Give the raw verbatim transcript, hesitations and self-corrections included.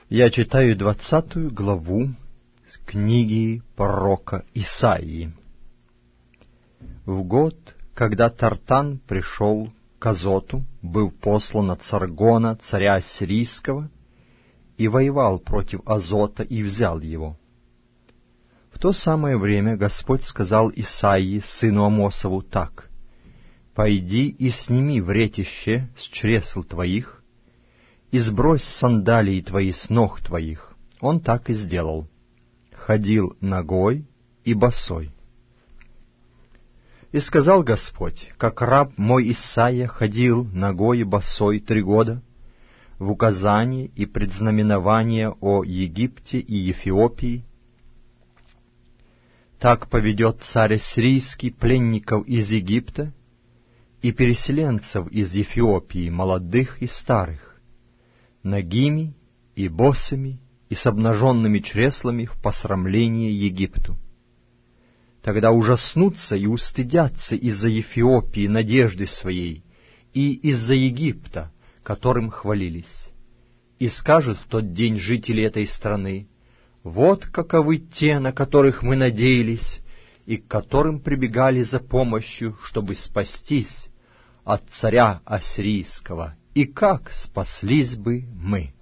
Я читаю двадцатую главу книги пророка Исаии. В год, когда Тартан пришел к Азоту, был послан от Саргона, царя Ассирийского, и воевал против Азота и взял его. В то самое время Господь сказал Исаии, сыну Амосову, так: «Пойди и сними вретище с чресл твоих, и сбрось сандалии твои с ног твоих». Он так и сделал. Ходил нагой и босой. И сказал Господь: «Как раб мой Исаия ходил нагой и босой три года, в указании и предзнаменование о Египте и Эфиопии, так поведет царь ассирийский пленников из Египта и переселенцев из Эфиопии, молодых и старых, нагими и босыми и с обнаженными чреслами в посрамление Египту. Тогда ужаснутся и устыдятся из-за Эфиопии надежды своей и из-за Египта, которым хвалились. И скажут в тот день жители этой страны: вот каковы те, на которых мы надеялись и к которым прибегали за помощью, чтобы спастись от царя ассирийского, и как спаслись бы мы».